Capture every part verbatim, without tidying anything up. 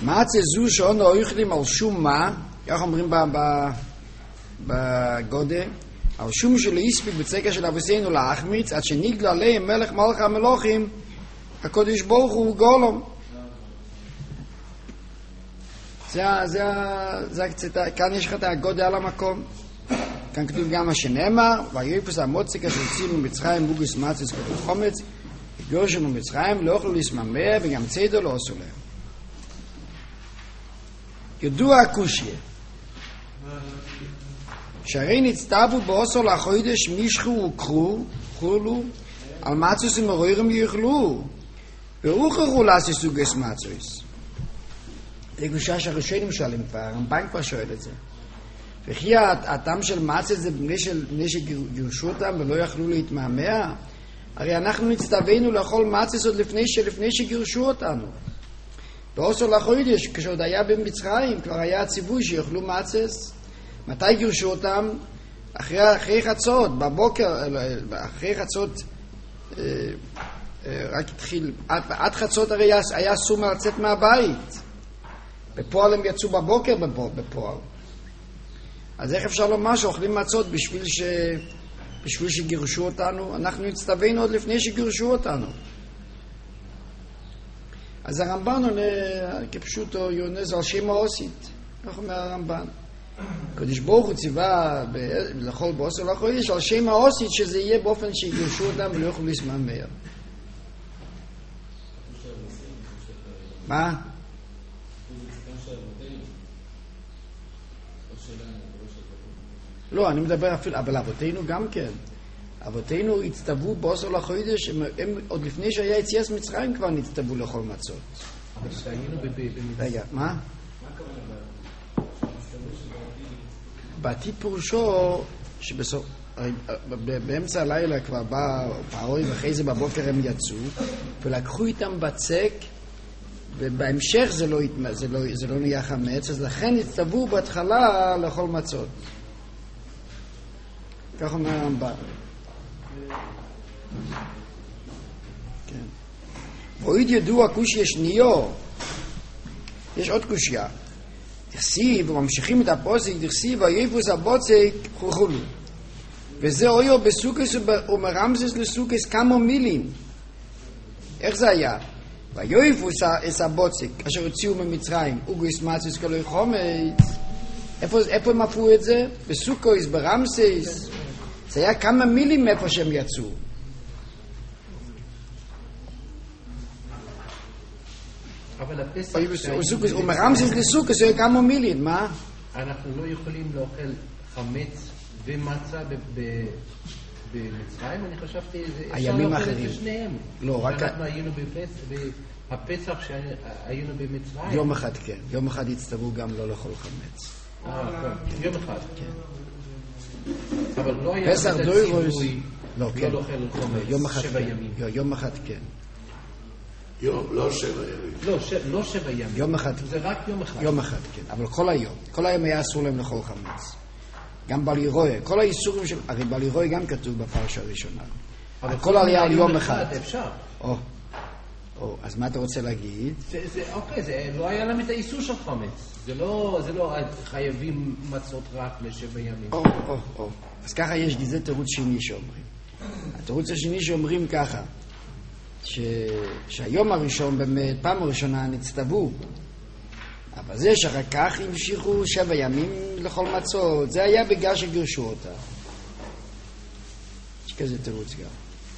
מצה זו שאנו אוכלים על שום מה, כך אומרים בגודה, על שום שלא יספיק בצקה של אבותינו להחמיץ, עד שנגלה עליהם מלך מלך המלוכים, הקדוש ברוך הוא גולם. זה, זה, זה, זה, כאן יש לך את הגודה על המקום. כאן כתוב גם מה שנאמר, ויופס המוציקה שהוציאו ממצרים בוגוס מצס כתוב חומץ, גורשו ממצרים, לא אוכלו להסממר, וגם צדו לא עשו להם. ידוע הקושיה, שהרי נצטבו באוסו לחוידש מישכו וקרו, חולו, על מצוס ומרוירים יאכלו, והוכחו לעשי סוגס מצוס. זה קושה שהראשונים שואלים כבר, הרמב"ן כבר שואל את זה. וכי הטעם של מצה זה בני שגירשו אותם ולא יכלו להתמהמה? הרי אנחנו נצטווינו לאכול מצה עוד לפני, לפני שגירשו אותנו. באוסו לחוידש, כשעוד היה במצרים, כבר היה הציווי שיאכלו מצס. מתי גירשו אותם? אחרי, אחרי חצות, בבוקר, אחרי חצות, אה, אה, רק התחיל, עד, עד חצות הרי היה, היה אסור לצאת מהבית. בפועל הם יצאו בבוקר בפועל. אז איך אפשר לומר שאוכלים מצות בשביל, ש... בשביל שגירשו אותנו? אנחנו נצטווינו עוד לפני שגירשו אותנו. אז הרמב"ן עונה, כפשוטו, יונס על שם האוסית. כך אומר הרמב"ן. הקדוש ברוך הוא ציווה לאכול באוסו לחוידש על שם האוסית, שזה יהיה באופן שגירשו אותם ולא יוכלו להסממר. מה? לא, אני מדבר אפילו, אבל אבותינו גם כן. אבותינו הצטוו באוסו לחוידש, הם, הם עוד לפני שהיה יציאת מצרים כבר נצטוו לאכול מצות. אבל שהיינו במצרים. רגע, מה? בעתיד פירושו שבסוף, באמצע הלילה כבר בא פרעה ואחרי זה בבוקר הם יצאו ולקחו איתם בצק ובהמשך זה לא, זה לא, זה לא נהיה חמץ, אז לכן הצטוו בהתחלה לאכול מצות. כך אומר הרמב"ן. כן. ועוד ידוע קושיה שניו, יש עוד קושיה. תכסיב, וממשיכים את הפוסק, תכסיב, ויפוס הבוצק חולחולו. וזה אויו בסוכס ומרמזס לסוכס כמה מילים. איך זה היה? ויפוס את הבוצק, אשר הוציאו ממצרים, אוגוס מצוס כלוי חומץ. איפה, איפה הם עפו את זה? בסוכוס, ברמסס. זה היה כמה מילים איפה שהם יצאו. אבל הפסח... הוא מרמזס לסוכס, זה היה כמה מילים, מה? אנחנו לא יכולים לאכול חמץ ומצה במצרים, אני חשבתי, אפשר לאכול את שניהם. לא, רק... אנחנו היינו בפסח שהיינו במצרים. יום אחד כן, יום אחד הצטוו גם לא לאכול חמץ. אה, יום אחד. כן. אבל לא היה פסח דוירוס, לא לאכול חמץ שבע ימים. יום אחד כן. יום, לא שבע ימים. לא, לא שבע ימים. יום אחד. זה רק יום אחד. יום אחד, כן. אבל כל היום. כל היום היה אסור להם לאכול חמץ. גם בלירוי. כל האיסורים של... הרי בלירוי גם כתוב בפרשה הראשונה. הכל היה על יום אחד. אפשר. או, או, אז מה אתה רוצה להגיד? זה, זה, אוקיי, זה לא היה להם את האיסור של חמץ. זה לא, זה לא חייבים מצות רק לשבע ימים. או, או, או. אז ככה יש גזי תירוץ שני שאומרים. התירוץ השני שאומרים ככה. ש... שהיום הראשון באמת, פעם הראשונה נצטוו, אבל זה שאחר כך המשיכו שבע ימים לכל מצות, זה היה בגלל שגירשו אותה. יש כזה תירוץ גם.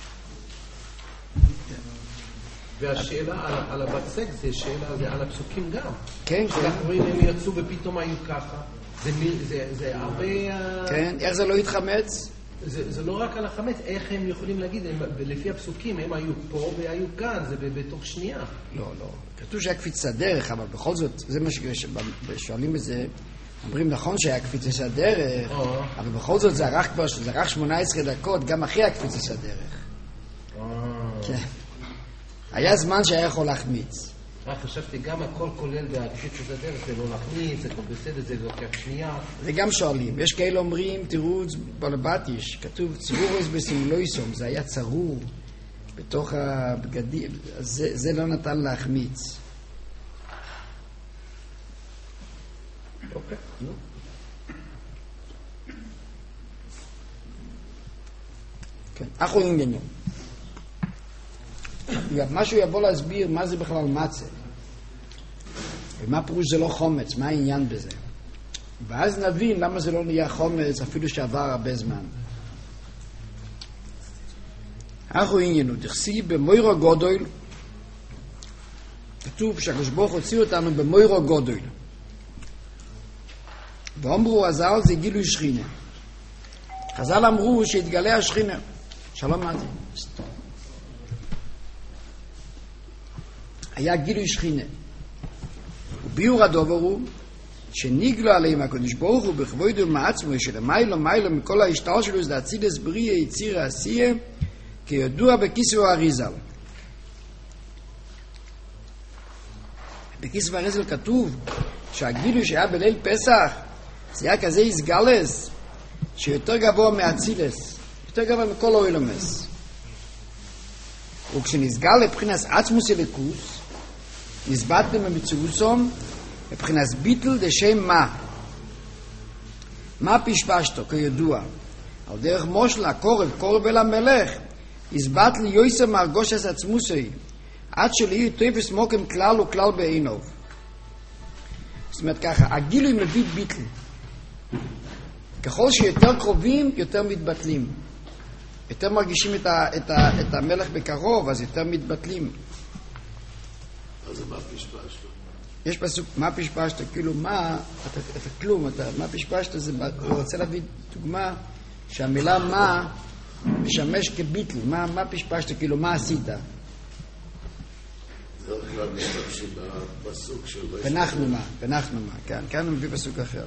והשאלה על, על הבצק זה שאלה, זה על הפסוקים גם. כן, כן. אנחנו רואים הם יצאו ופתאום היו ככה. זה, זה, זה הרבה... כן, איך זה לא התחמץ? זה, זה לא רק על החמץ, איך הם יכולים להגיד, הם, לפי הפסוקים, הם היו פה והיו כאן, זה בתוך שנייה. לא, לא. כתוב שהיה קפיצת דרך, אבל בכל זאת, זה מה ששואלים בזה, אומרים נכון שהיה קפיצת הדרך, אבל בכל זאת זה ארך כבר, זה ארך שמונה עשרה דקות, גם אחרי הקפיצת הדרך. כן. היה זמן שהיה יכול להחמיץ. רק חשבתי, גם הכל כולל בהקפיצת הדרך, זה לא להחמיץ, זה בסדר, זה לוקח שנייה. זה גם שואלים. יש כאלה אומרים, תראו, בלבטיש, כתוב צרורוס בסמלויסום, זה היה צרור בתוך הבגדים, זה, זה לא נתן להחמיץ. אוקיי, נו. כן, אחו עניינים. משהו יבוא להסביר מה זה בכלל מצה. ומה פירוש זה לא חומץ, מה העניין בזה. ואז נבין למה זה לא נהיה חומץ אפילו שעבר הרבה זמן. אחו עניינו, תחסי במוירו גודל, כתוב שהקדוש ברוך הוא הוציא אותנו במוירו גודל. ואומרו הזל זה גילוי שכינה. חז"ל אמרו שהתגלה השכינה. שלום מתי. היה גילוי שכינה. וביור הדובר הוא שניגלו עליהם הקדוש ברוך הוא בכבודו מעצמו שלמיילו מיילו מכל ההשתל שלו זה אצילס בריא יציר העשייה כידוע בכיסו האריזל. בכיסו האריזל כתוב שהגילוי שהיה בליל פסח זה היה כזה איסגלס שיותר גבוה מאצילס, יותר גבוה מכל האילומס. וכשנסגל לבחינס עצמוס אליקוס נסבטתם במציאוסום מבחינס ביטל דשם מה. מה פשפשתו כידוע על דרך מושל הקורב קורב אל המלך הסבט לי יויסר מרגושס עצמוסי עד שלי תופס מוקם כלל וכלל בעינוב. זאת אומרת ככה, הגילוי מביא ביטל. ככל שיותר קרובים יותר מתבטלים, יותר מרגישים את, ה, את, ה, את המלך בקרוב, אז יותר מתבטלים. אז מה פשפשת? יש פסוק, מה פשפשת? כאילו מה, אתה, אתה כלום, אתה, מה פשפשת? זה, הוא רוצה להביא דוגמה שהמילה מה משמש כביטל. מה, מה פשפשת? כאילו מה עשית? זה לא כלל משתמשים בפסוק של... פנחנו מה, פנחנו מה, כן, כאן הוא מביא פסוק אחר.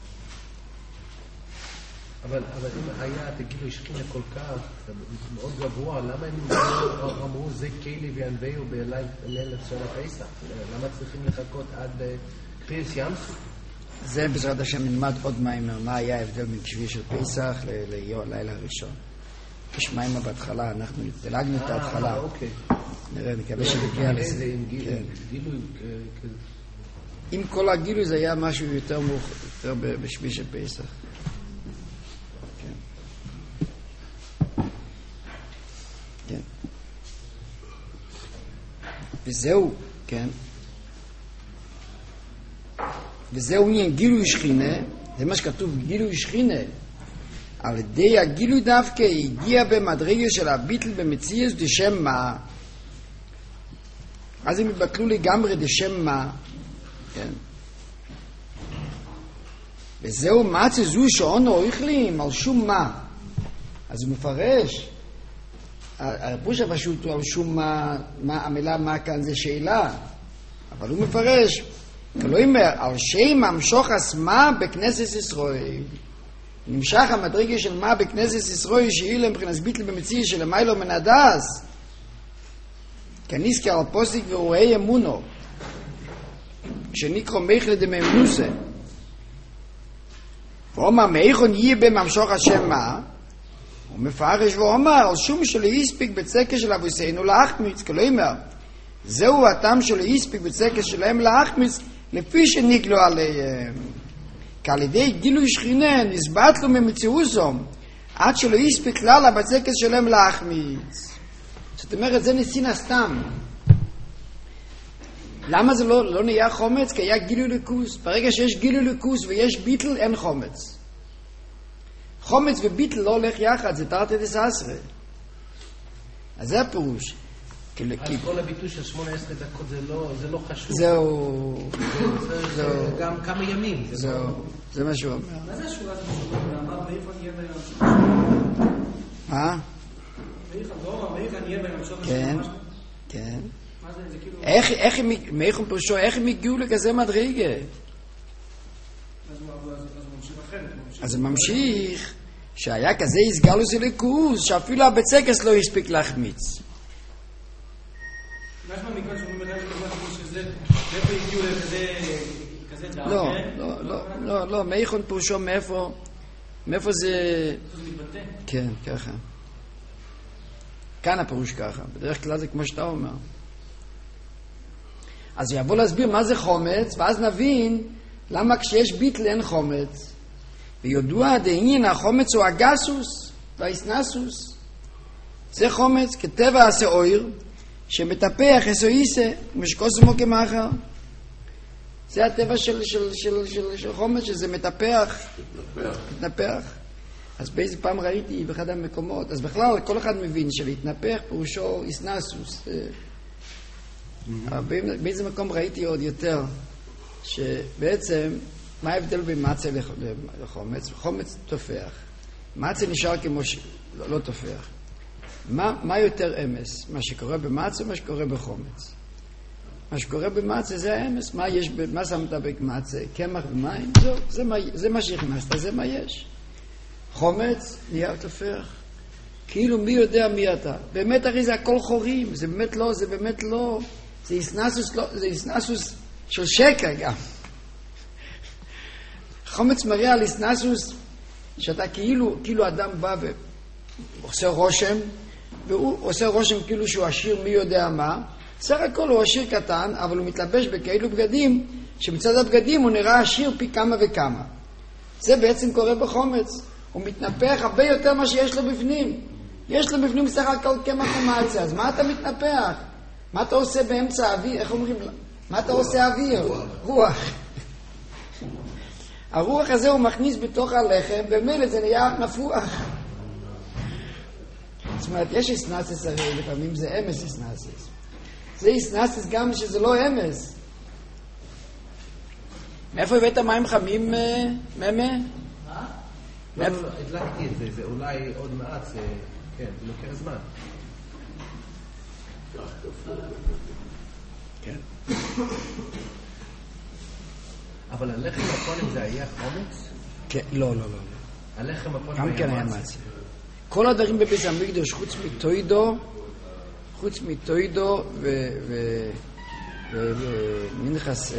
אבל, אבל אם היה, תגידו, השכינה כל כך, מאוד גבוה, למה הם אמרו, זה קיילי וינביאו בליל של הפסח? למה צריכים לחכות עד פרס ימסו? זה בעזרת השם נלמד עוד מיימר, מה היה ההבדל בין שביעי של פסח ללילה הראשון. יש מיימר בהתחלה, אנחנו דילגנו את ההתחלה. אוקיי. נראה, נקווה שנגיע לזה. זה עם גילוי כזה. עם כל הגילוי זה היה משהו יותר מאוחר, יותר בשביעי של פסח. וזהו, כן. וזהו עניין גילוי שכינה, זה מה שכתוב, גילוי שכינה. על ידי הגילוי דווקא הגיע במדרגה של הביטל במציאות דשם מה. אז הם יבטלו לגמרי דשם מה. כן. וזהו מצא זו שעונו אוכלים על שום מה. אז הוא מפרש. הפירוש הפשוט הוא על שום מה, מה, המילה מה כאן זה שאלה. אבל הוא מפרש. כלומר, על שם המשוך הסמה בכנסת ישראל. נמשך המדרגה של מה בכנסת ישראל שהיא להם מבחינת ביטל במציא של המיילו מן הדס. כניסקר על פוסק ורואי אמונו. שנקרא מייכל דמאמנוסה. ואומר מייכון יהיה בממשוך השם מה? הוא מפרש ואומר על שום שלא יספיק בצקה של אבוסינו להחמיץ. כלומר, זהו הטעם שלא יספיק בצקה שלהם להחמיץ לפי שנגלו עליהם. כי על ידי גילוי שכינה נסבט לו ממציאוסום עד שלא יספיק כלל בצקה שלהם להחמיץ. זאת אומרת, זה ניסין הסתם. למה זה לא, לא נהיה חומץ? כי היה גילוי לקוס. ברגע שיש גילוי לקוס ויש ביטל, אין חומץ. חומץ וביטל לא הולך יחד, זה תרתי דסעשרה. אז זה הפירוש. אז כל הביטוי של שמונה עשרה דקות זה לא, זה לא חשוב. זהו. זה גם כמה ימים. זהו. זה מה שהוא אומר. מה זה השורה הזאת? אמר מאיפה נהיה ביום? מה? מאיפה נהיה ביום? כן, כן. מה זה? זה כאילו... איך הם, מאיפה פירושו, איך הם הגיעו לכזה מדרגה? אז הוא ממשיך אחרת. אז זה ממשיך שהיה כזה הסגלוס אליקוס שאפילו הבצקס לא הספיק להחמיץ. משמע מכאן שאומרים בדרך כלל שזה מאיפה הגיעו לכזה דעת? לא, לא, לא, לא, לא, מאיכון פירושו מאיפה, מאיפה זה... זה מתבטא? כן, ככה. כאן הפירוש ככה, בדרך כלל זה כמו שאתה אומר. אז יבוא להסביר מה זה חומץ, ואז נבין למה כשיש ביטל אין חומץ? וידוע דעניין החומץ הוא הגסוס והאיסנסוס. זה חומץ כטבע השעויר שמטפח אסואיסה משקוסמו כמאחר. זה הטבע של, של, של, של, של חומץ, שזה מטפח, מתנפח. מתנפח. אז באיזה פעם ראיתי באחד המקומות, אז בכלל כל אחד מבין שלהתנפח פירושו איסנסוס. אבל באיזה מקום ראיתי עוד יותר, שבעצם מה ההבדל בין מצה לחומץ? חומץ תופח. מצה נשאר כמו שלא לא תופח. מה, מה יותר אמס? מה שקורה במצה או מה שקורה בחומץ? מה שקורה במצה זה האמס. מה יש, מה שמת במצה? קמח ומים? זהו, זה מה, זה מה שהכנסת, זה מה יש. חומץ נהיה תופח. כאילו מי יודע מי אתה. באמת הרי זה הכל חורים. זה באמת לא, זה באמת לא. זה איסנסוס, לא, זה איסנסוס של שקר גם. חומץ מראה על איסנסוס שאתה כאילו, כאילו אדם בא ועושה רושם, והוא עושה רושם כאילו שהוא עשיר מי יודע מה. סך הכל הוא עשיר קטן, אבל הוא מתלבש בכאלו בגדים, שמצד הבגדים הוא נראה עשיר פי כמה וכמה. זה בעצם קורה בחומץ. הוא מתנפח הרבה יותר מה שיש לו בפנים. יש לו בפנים סך הכל קמח ומצה, אז מה אתה מתנפח? מה אתה עושה באמצע האוויר? איך אומרים? מה אתה עושה אוויר? רוח. הרוח הזה הוא מכניס בתוך הלחם, במילא זה נהיה נפוח. זאת אומרת, יש איסנסס הרי, לפעמים זה אמס איסנסס. זה איסנסס גם שזה לא אמס. מאיפה הבאת מים חמים, ממה? מה? לא, לא, הדלקתי את זה, זה אולי עוד מעט, זה, כן, זה לוקח זמן. כן. אבל הלחם הפונים זה היה חומץ? כן, לא, לא, לא. הלחם הפונים גם כן היה מצה. כל הדברים בבית המקדוש, חוץ מטוידו, חוץ מטוידו ו... ו... ומנחס...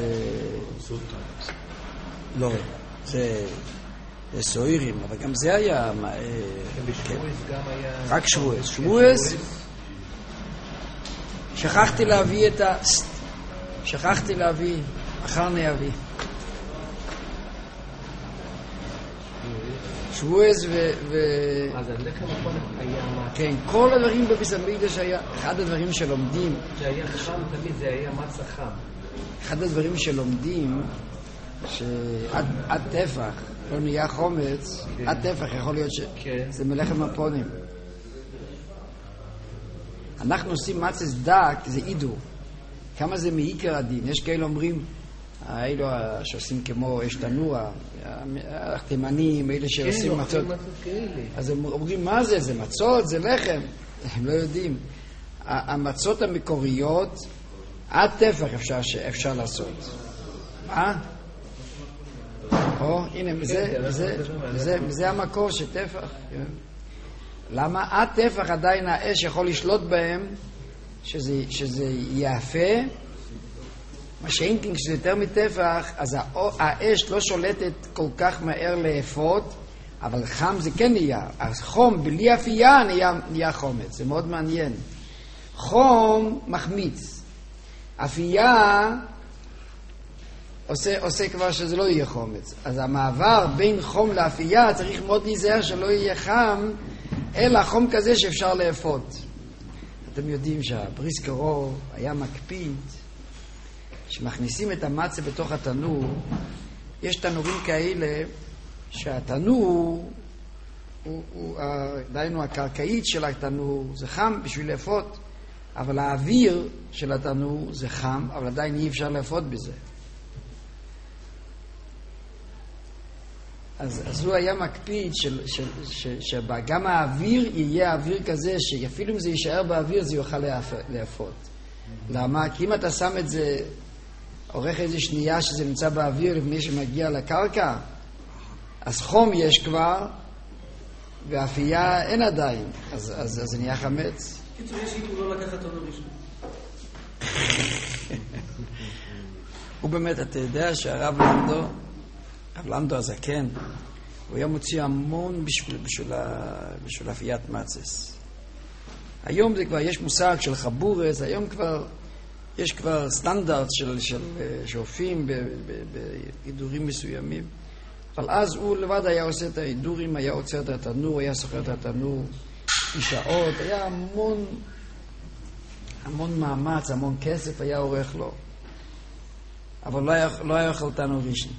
לא, זה... זה סוירים, אבל גם זה היה... ובשבועס גם היה... רק שבועס. שבועס... שכחתי להביא את ה... שכחתי להביא, אחר נהביא. שבועס ו... אז הלחם הפונים היה מה? כן, כל הדברים בביס המקדש היה... אחד הדברים שלומדים... שהיה חם תמיד, זה היה מצה חם. אחד הדברים שלומדים, שעד טפח לא נהיה חומץ, עד טפח יכול להיות שזה מלחם הפונים. אנחנו עושים מצס דק, זה אידו. כמה זה מעיקר הדין. יש כאלה אומרים, האלו שעושים כמו אש תנוע, התימנים, אלה שעושים מצות. אז הם אומרים, מה זה? זה מצות? זה לחם? הם לא יודעים. המצות המקוריות, עד טפח אפשר, אפשר לעשות. מה? או, הנה, זה, זה, זה, זה המקור של טפח. למה? עד טפח עדיין האש יכול לשלוט בהם, שזה, שזה יפה, מה שאינקינג שזה יותר מטפח, אז האש לא שולטת כל כך מהר לאפות, אבל חם זה כן נהיה. אז חום בלי אפייה נהיה, נהיה חומץ, זה מאוד מעניין. חום מחמיץ. אפייה עושה, עושה כבר שזה לא יהיה חומץ. אז המעבר בין חום לאפייה צריך מאוד להיזהר שלא יהיה חם, אלא חום כזה שאפשר לאפות. אתם יודעים שהבריסקרו היה מקפיד, שמכניסים את המצה בתוך התנור, יש תנורים כאלה שהתנור, הוא, הוא, דיינו הקרקעית של התנור, זה חם בשביל לאפות, אבל האוויר של התנור זה חם, אבל עדיין אי אפשר לאפות בזה. אז, אז הוא היה מקפיד של, של, של, שגם האוויר יהיה אוויר כזה שאפילו אם זה יישאר באוויר זה יוכל לאפות. למה? כי אם אתה שם את זה, עורך איזה שנייה שזה נמצא באוויר לפני שמגיע לקרקע, אז חום יש כבר ואפייה אין עדיין, אז, אז, אז זה נהיה חמץ. קיצור, יש לי לא לקחת אותו ראשון. הוא באמת, אתה יודע שהרב למדו, הרב למדו הזקן, הוא היה מוציא המון בשביל, בשביל, בשביל אפיית מצס. היום זה כבר, יש מושג של חבורס, היום כבר יש כבר סטנדרט של, של שהופיעים בהידורים מסוימים, אבל אז הוא לבד היה עושה את ההידורים, היה עוצר את התנור, היה סוחר את התנור שעות, היה המון, המון מאמץ, המון כסף היה עורך לו, אבל לא היה, לא היה אוכל תנור ראשון.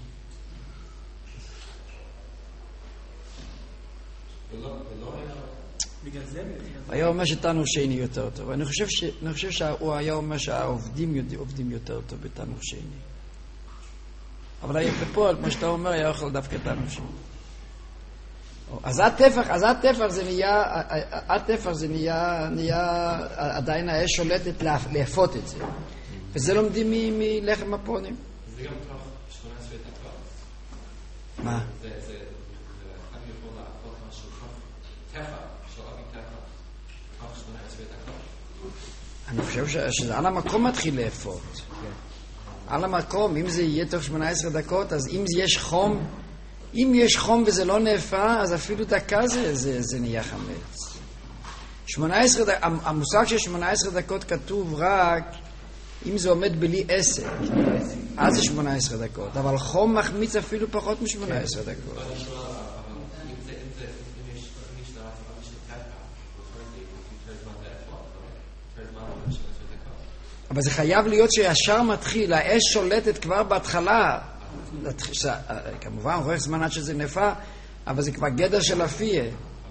היה אומר שתנור שני יותר טוב. אני חושב, ש... אני חושב שהוא היה אומר שהעובדים עובדים יותר טוב בתנור שני. אבל היה בפועל, כמו שאתה אומר, היה אוכל דווקא תנור שני. אז הטפח, אז הטפח זה נהיה, הטפח זה נהיה, נהיה, עדיין האש שולטת לאפות את זה. וזה לומדים מלחם הפונים. זה גם תוך שמונה עשרה דקות. מה? זה, זה, זה, אחד יכול לעבוד משהו תוך טפח, של אבי טפח, תוך שמונה עשרה דקות. אני חושב שזה על המקום מתחיל לאפות. על המקום, אם זה יהיה תוך שמונה עשרה דקות, אז אם יש חום, אם יש חום וזה לא נאפה, אז אפילו דקה זה, זה, זה נהיה חמץ. שמונה עשרה דקות, המושג של שמונה עשרה דקות כתוב רק אם זה עומד בלי עסק, אז זה שמונה עשרה דקות, אבל חום מחמיץ אפילו פחות מ-שמונה עשרה דקות. אבל אני שואל, אם זה, אם זה, אם יש נראה טבע של טפח, יותר זמן לאפות, יותר זמן של עשר דקות. אבל זה חייב להיות שישר מתחיל, האש שולטת כבר בהתחלה, כמובן עורך זמן עד שזה נפה, אבל זה כבר גדר של אפייה.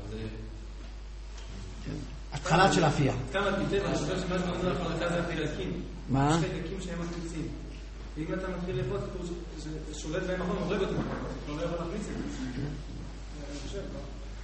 התחלת של אפייה. כמה תיתן, אני חושב שמה שאתה אומר לך זה החילקים. מה? יש חילקים שהם מחמיצים. ואם אתה מתחיל לפות, זה שולט בהם נכון, הורג אותם. אתה לא יכול להחמיץ את זה. אני חושב, לא?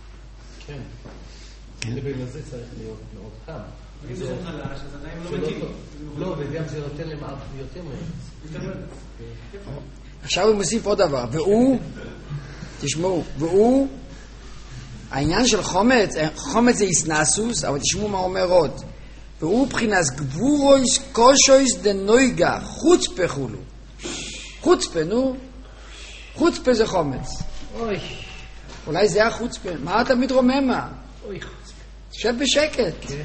כן. זה בגלל זה צריך להיות מאוד חם. אם זה חלש, אז עדיין לא מתאים. לא, וגם זה נותן להם יותר מהם. עכשיו הוא מוסיף עוד דבר, והוא, תשמעו, והוא, העניין של חומץ, חומץ זה איסנסוס, אבל תשמעו מה אומר עוד, והוא בחינס גבורויס קושויס דנויגה, חוצפה חולו. חוצפה, נו, חוצפה זה חומץ. אוי. אולי זה החוצפה, מה אתה מתרוממה? אוי, חוצפה. שב בשקט. כן.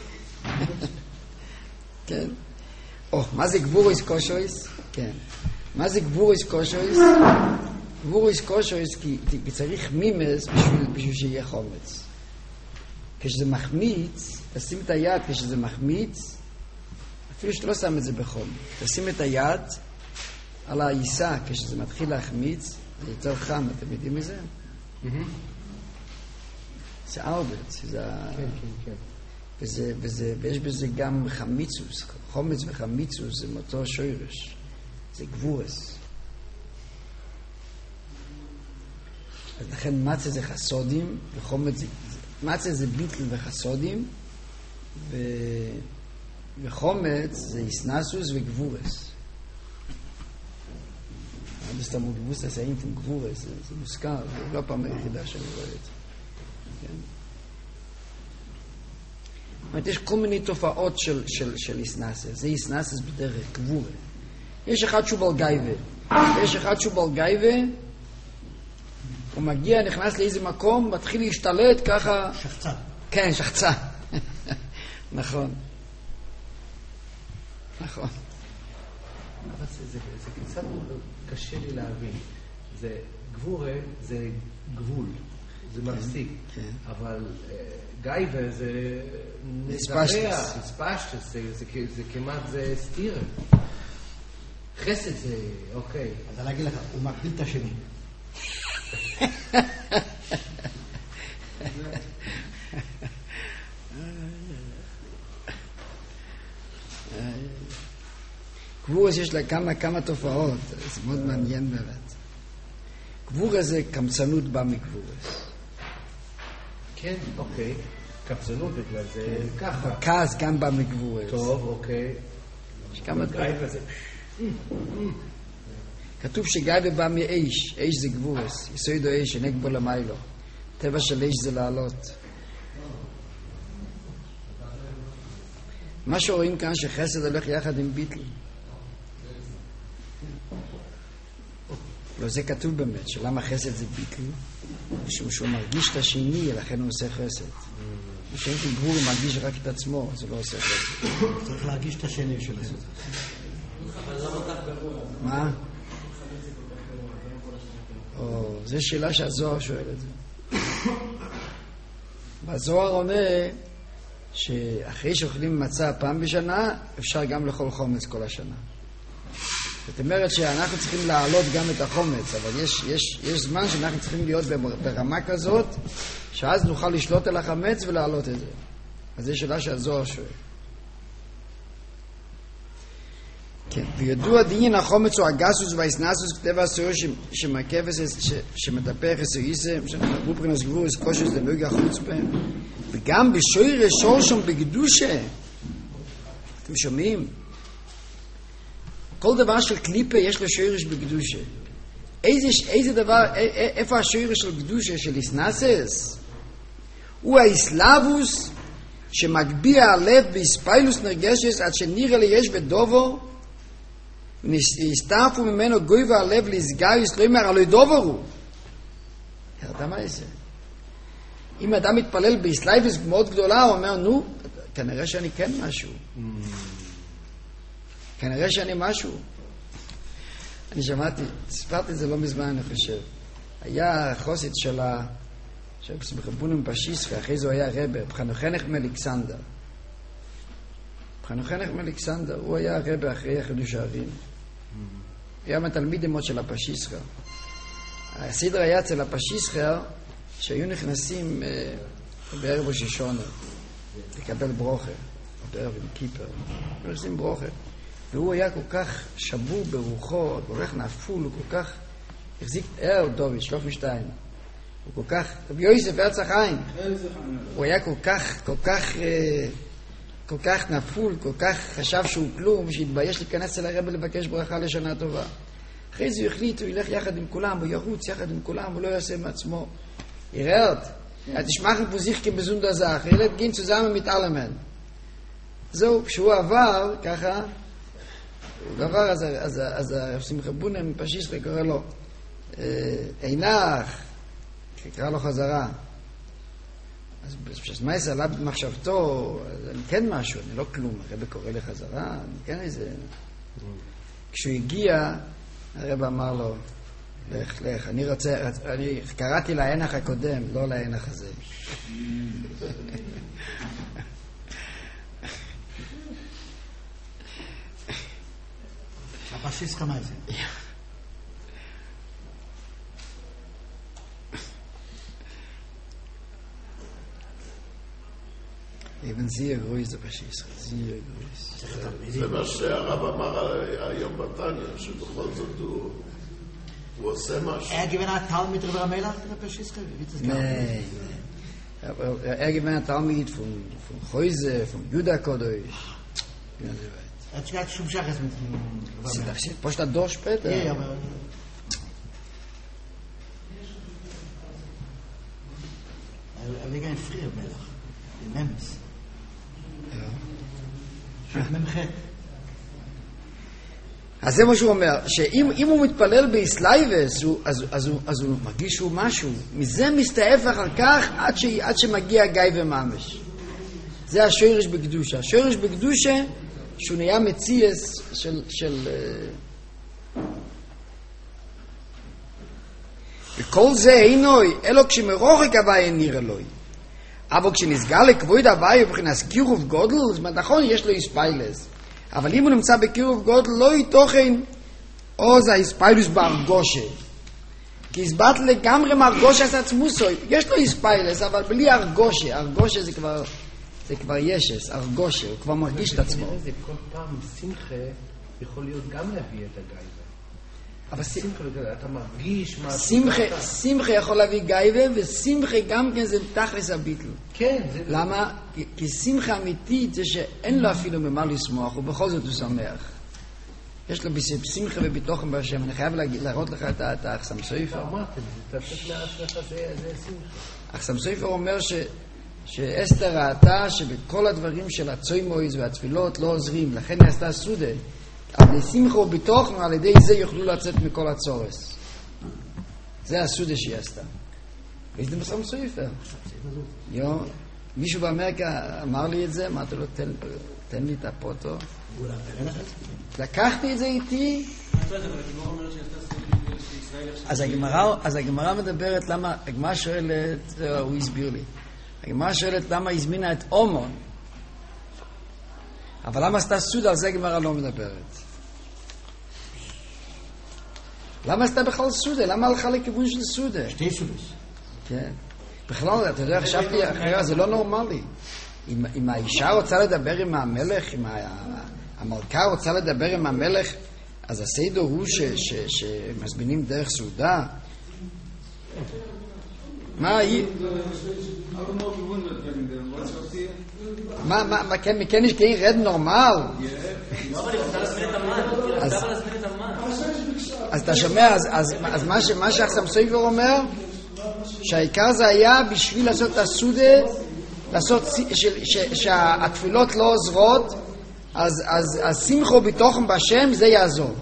כן. או, מה זה גבורויס קושויס? כן. מה זה גבורויס קושויס? גבורויס קושויס כי, כי צריך מימס בשביל, בשביל שיהיה חומץ. כשזה מחמיץ, תשים את היד כשזה מחמיץ, אפילו שאתה לא שם את זה בחום. תשים את היד על העיסה כשזה מתחיל להחמיץ, זה יותר חם, אתם יודעים מזה? זה ארבץ, זה... כן, כן, כן. וזה, וזה, ויש בזה גם חמיצוס, חומץ וחמיצוס זה מאותו שוירש, זה גבורס. אז לכן מצה זה חסודים, וחומץ זה, מצה זה ביטל וחסודים, ו, וחומץ זה איסנסוס וגבורס. עד סתם הוא גבורס, זה אינטם גבורס, זה, זה מוזכר, זה לא פעם היחידה שאני רואה את זה. כן? זאת אומרת, יש כל מיני תופעות של, של, של איסנסס. זה איסנסס בדרך, גבורה. יש אחד שהוא בלגייבה. יש אחד שהוא בלגייבה, הוא מגיע, נכנס לאיזה מקום, מתחיל להשתלט ככה... שחצה. כן, שחצה. נכון. נכון. אבל זה, זה, זה קצת קשה לי להבין. זה גבורה, זה גבול. זה מפסיק. כן. אבל גייבה זה נדרח, ספשטס, זה כמעט זה סתירה. חסד זה, אוקיי. אז אני אגיד לך, הוא מקביל את השני. גבורס יש לה כמה כמה תופעות, זה מאוד מעניין באמת. גבורס זה קמצנות בא מגבורס. כן, אוקיי. קמצנות בגלל זה ככה. כעס גם בא מגבורס. טוב, אוקיי. יש כמה דברים. גייבה זה... כתוב שגייבה בא מאש, אש זה גבורס, יסוידו אש, ענק בו למיילו. טבע של אש זה לעלות. מה שרואים כאן שחסד הולך יחד עם ביטל. לא, זה כתוב באמת, שלמה חסד זה ביטל? משום שהוא מרגיש את השני, לכן הוא עושה חסד. כשאין גבור הוא מרגיש רק את עצמו, זה לא עושה את זה. צריך להרגיש את השני של לעשות. מה? או, זו שאלה שהזוהר שואל את זה. בזוהר עונה שאחרי שאוכלים מצה פעם בשנה, אפשר גם לאכול חומץ כל השנה. זאת אומרת שאנחנו צריכים להעלות גם את החומץ, אבל יש, יש, יש זמן שאנחנו צריכים להיות ברמה כזאת, שאז נוכל לשלוט על החמץ ולהעלות את זה. אז זו שאלה שהזוהר שואל. כן, וידוע דין החומץ הוא הגסוס והאסנסוס כתב הסוהר שמקף, שמטפח הסוהיסה, שאנחנו פרינוס גבורס קושס לבוג החוץ בהם, וגם בשויר שורשום בקדושה. אתם שומעים? כל דבר של קליפה יש לו שוירש בקדושה. איזה, איזה דבר, איפה השוירש של קדושה של אסנסס? הוא האסלאבוס שמגביע הלב באספיילוס נרגשס עד שנראה לי יש בדובו נסתעפו ממנו גוי והלב לסגאיוס לא אומר עלי דובר הוא. אתה מה זה? אם אדם מתפלל באסלאבוס מאוד גדולה הוא אומר נו כנראה שאני כן משהו כנראה שאני משהו. אני שמעתי, סיפרתי את זה לא מזמן אני חושב. היה חוסית של ה... שבחבונים פשיסחה, אחרי זה היה רבר, חנוכנך מאלכסנדר. חנוכנך מאלכסנדר, הוא היה רבר אחרי החידוש הערים. היה מתלמיד אמות של הפשיסחה. הסדר היה אצל הפשיסחה שהיו נכנסים אה, בערב ראש השונה לקבל ברוכה, בערב עם קיפר, נכנסים ברוכה. והוא היה כל כך שבור ברוחו, כל כך נפול, הוא כל כך החזיק ער דובי, שלוש משתיים. הוא כל כך, רבי יוסף ארץ החיים, הוא היה כל כך, כל כך, כל כך נפול, כל כך חשב שהוא כלום, שהתבייש להיכנס אל הרב לבקש ברכה לשנה טובה. אחרי זה הוא החליט, הוא ילך יחד עם כולם, הוא ירוץ יחד עם כולם, הוא לא יעשה מעצמו. יררת, תשמח לפוזיך כבזונדה זך, ילד גין צוזמה מתעלמן. זהו, כשהוא עבר, ככה, הוא עבר, אז, אז, אז שמחה בונם פשיסטרי קורא לו, אינך, קרא לו חזרה. אז כשמייס עלה במחשבתו, אני כן משהו, אני לא כלום, הרב קורא לי חזרה, אני כן איזה... כשהוא הגיע, הרב אמר לו, לך, לך, אני רוצה, אני קראתי לענך הקודם, לא לענך הזה. הפשיסקה מה זה? Eben sehr groß der Faschist, sehr groß. זה מה שהרב אמר היום בתניא, שבכל זאת הוא עושה משהו. Er gewinnt ein Talmud drüber am Melach, der Faschistka? Nein, nein. Er gewinnt ein Talmud von Häuse, von Juda Kodosh. Er hat sich gerade schon Schachs mit dem... Sie darf sich, postet das durch später? Ja, aber... Er will gehen früher, Melach. In Memes. ממחט. אז זה מה שהוא אומר, שאם הוא מתפלל באסלייבס, אז, אז, הוא, אז הוא מרגיש שהוא משהו. מזה מסתעף אחר כך עד, ש, עד שמגיע גיא וממש. זה השורש בקדושה. השורש בקדושה שהוא נהיה מציאס של... של וכל זה אינוי, אלו כשמרוחק הווי נראה אלוהי. אבל כשנסגר לכבוד הווי ובכנס קירוב גודל, זאת אומרת, נכון, יש לו איספיילס. אבל אם הוא נמצא בקירוב גודל, לא יתוכן עוז האיספיילוס בארגושה. כי הסברת לגמרי מארגושה את עצמוסו. יש לו איספיילס, אבל בלי ארגושה. ארגושה זה כבר, זה כבר ישס, ארגושה, הוא כבר מרגיש את עצמו. זה כל פעם שמחה יכול להיות גם להביא את הגייבה. אבל שמחה, אתה מרגיש מה... שמחה, שמחה יכול להביא גייבה, ושמחה גם כן זה תכלס הביטל. כן. למה? כי, כי שמחה אמיתית זה שאין לו אפילו ממה לשמוח, ובכל זאת הוא שמח. יש לו שמחה וביטוחם בהשם. אני חייב להראות לך את האחסם סופר. אמרת, אתה צריך לעצמך, זה שמחה. האחסם סופר אומר ש... שאסתר ראתה שבכל הדברים של הצוימויז והתפילות לא עוזרים, לכן היא עשתה סודה. אבל שמחה וביטוחם, על ידי זה יוכלו לצאת מכל הצורס. זה הסודה שהיא עשתה. וזה באחסם סופר. יו, מישהו באמריקה אמר לי את זה, אמרתי לו, תן, תן לי את הפוטו. לקחתי את זה איתי. אז הגמרא, אז הגמרא מדברת למה, הגמרא שואלת, הוא הסביר לי, הגמרא שואלת למה הזמינה את אומון, אבל למה עשתה סודה, על זה הגמרא לא מדברת. למה עשתה בכלל סודה? למה הלכה לכיוון של סודה? שתי סודות. כן. בכלל, אתה יודע, חשבתי אחרי, זה לא נורמלי. אם, אם האישה רוצה לדבר עם המלך, אם המלכה רוצה לדבר עם המלך, אז הסדר הוא ש, ש, שמזמינים דרך סעודה. מה היא? מה, מה, מה, כן, כן יש כאין רד נורמל? אז אתה שומע, אז, אז, אז מה, מה שהחסם סופר אומר, שהעיקר זה היה בשביל לעשות את הסודה, לעשות ש, ש, שהתפילות לא עוזרות, אז, אז, אז שמחו בתוכם בשם, זה יעזור.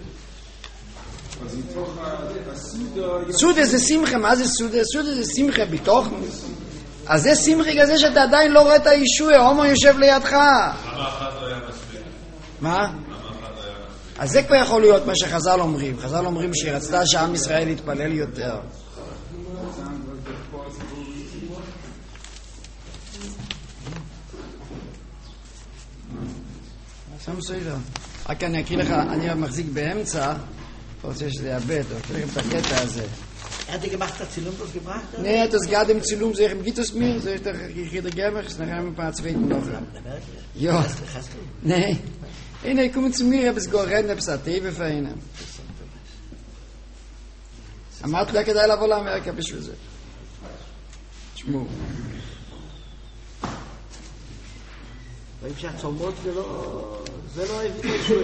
סודה זה שמחה, מה זה סודה? סודה זה שמחה בתוכם. אז זה שמחה כזה שאתה עדיין לא רואה את הישוע, הומו יושב לידך. למה אחת היה מספיק? מה? למה אחת היה מספיק? אז זה כבר יכול להיות מה שחז"ל אומרים. חז"ל אומרים שרצתה שעם ישראל יתפלל יותר. שם סויבר. רק אני אקריא לך, אני מחזיק באמצע, רוצה שזה יאבד, אקריא לכם את הקטע הזה. Hat er gemacht, das Zilum das gebracht? Nee, das geht im Zilum, so ich gibt es mir, so ich da ich da gebe, ich nachher ein paar zweiten noch. Ja. Nee. Ine kommen zu mir, hab's gorren, hab's T V für ihn. אמרת לה כדאי לבוא לאמריקה בשביל זה. תשמעו. רואים שהצומות זה לא... זה לא הביא לישוע.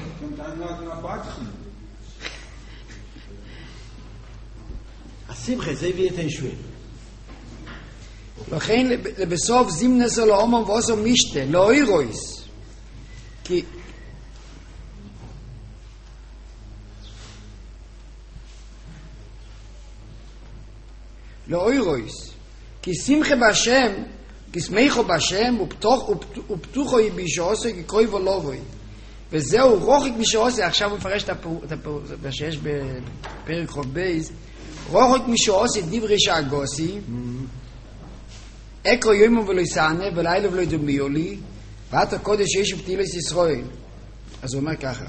השמחה זה הביא את הישוע. לכן בסוף זימנסו לאומם ועושו משתה, לא אירויס. כי... לא אירויס. כי שמחה בהשם, כי שמחו בהשם, ופתוחו היא בישעוסו, כי קרוי ולובוי. וזהו רוחק משעוסו, עכשיו הוא מפרש את מה שיש בפרק חוב בייז, רוחק משעוסו דברי שעגוסי, אקרו יוימו ולא יסענה, ולילה ולא ידומיו לי, ואת הקודש יש ופתילס ישראל. אז הוא אומר ככה.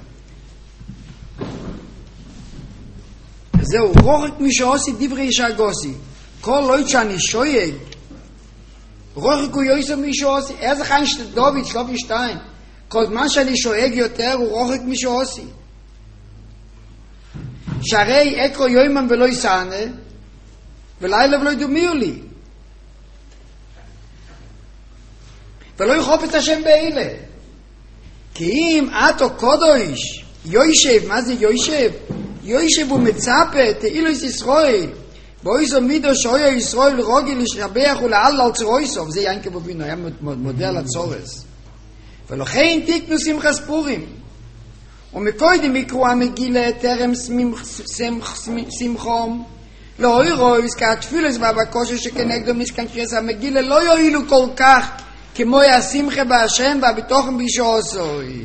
זהו רוחק משעוסו דברי שעגוסי. כל לא שאני שויג, רוחק הוא יויסו משעוסי, איזה חיים של דוד, שלופי שתיים. כל זמן שאני שואג יותר הוא רוחק משעוסי. שהרי אקרו יוימן ולא יסענה, ולילה ולא ידומיו לי. ולא יחוף את השם באלה. כי אם את או קודש, יוישב, מה זה יוישב? יוישב הוא מצפה, תאילוס ישראל. באויסו מידו שאויה ישראל רוגל לשרבח ולעל על צרויסוב. זה ינקב אבינו, היה מודה על הצורס. ולכן תקנו שמחה ספורים. ומקודם יקרו המגילה תרם שמחום. לא אירויס, כי התפילס והבקושו שכנגדו מסכן קריס המגילה לא יועילו כל כך כמו השמחה בהשם והביטוחם בישעוסוי.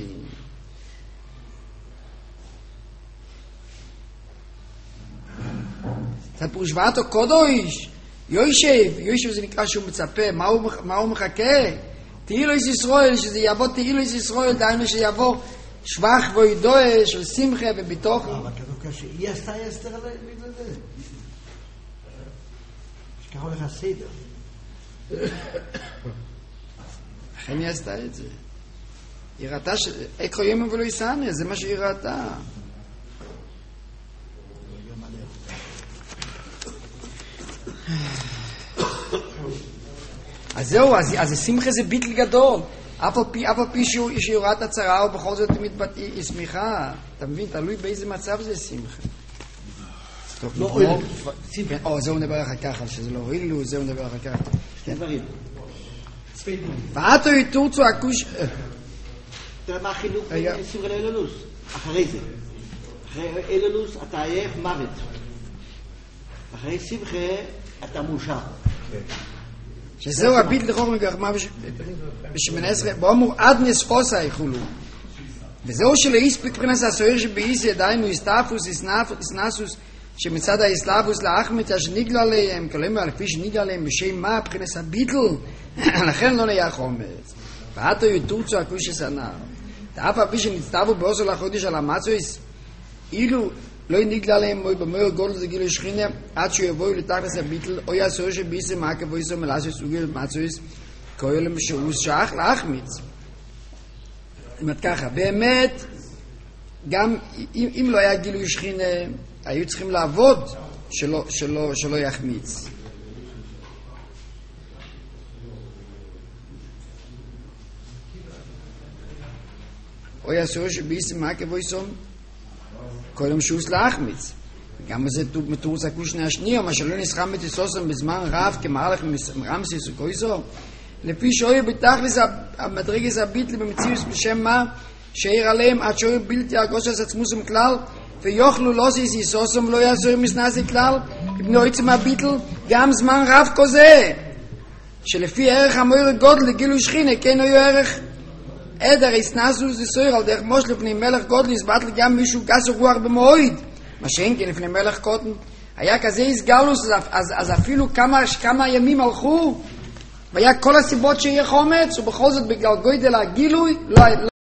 זה פירוש ואתו קודש, יוישב, יוישב זה נקרא שהוא מצפה, מה הוא, מה הוא מחכה? תהילוס ישראל, שזה יבוא תהילוס ישראל, דיינו שיבוא שבח וידוע של שמחה וביטוחם. אבל כתוב שהיא עשתה אסתר עליי בגלל זה. שככה הולך הסדר. לכן היא עשתה את זה. היא ראתה שאקרו יוימו ולא יסענה, זה מה שהיא ראתה. אז זהו, אז, אז שמחה זה ביטל גדול. אף על פי, אף על פי שהוא, שהוא ראה את הצרה, הוא בכל זאת מתבטא, היא שמחה. אתה מבין? תלוי באיזה מצב זה שמחה. טוב, לא אוהלו. או, זהו נדבר אחר כך, שזה לא אוהלו, זהו נדבר אחר כך. שני דברים. ואתו יתורצו הכוש... תראה מה החינוך שמחה לאלולוס. אחרי זה. אחרי אלולוס אתה עייף מוות. אחרי שמחה אתה מאושר. שזהו הביטל לכאורה מגחמה בשמונה עשרה, באמור עד נספוסה יחולו. וזהו שלא הספיק מבחינת הסוער שבאיסי דיינו הסתפוס, הסנסוס, שמצד האסלאבוס לאחמת, שנגלה עליהם, כלומר לפי שנגלה עליהם בשם מה, מבחינת הביטל, לכן לא נהיה חומץ. ועתו יתורצו הקושס הנער. ואף על פי שנצטבו באוסו לחודש על המצויס, אילו לא נגלה עליהם מוי במויר גודל זה גילו שכינה, עד שיבואו לתכלס הביטל, או יעשו שבאיסי מה כבויסו מלאסו סוגל מצויס, כאולם שהוא שח לאחמיץ. זאת אומרת ככה, באמת, גם אם, אם לא היה גילוי שכינה, היו צריכים לעבוד שלא, שלא, שלא יחמיץ. או יעשו שבאיסי מה כבויסו, קודם שהוא להחמיץ. גם זה מתורץ הקושנה השנייה, מה שלא נסחם בתיסוסם בזמן רב, כמהלך מרמסיס וקויסו, לפי שאוי בתכלס המדרגס הביטלי במציאוס בשם מה שאיר עליהם עד שאוי בלתי הגוסס עצמוסם כלל ויוכלו לא סיסי סוסם לא יעשו מסנסי כלל בבני עצם הביטל גם זמן רב כזה שלפי ערך המויר גודל לגילוי שכינה כן היו ערך עדר הסנסו זה סויר על דרך מוש לפני מלך גודל הסבטל גם מישהו גס רוח במועד מה שאין כן לפני מלך קוטן היה כזה הסגלוס אז, אז אפילו כמה, כמה ימים הלכו והיה כל הסיבות שיהיה חומץ, ובכל זאת בגלל גודל הגילוי לא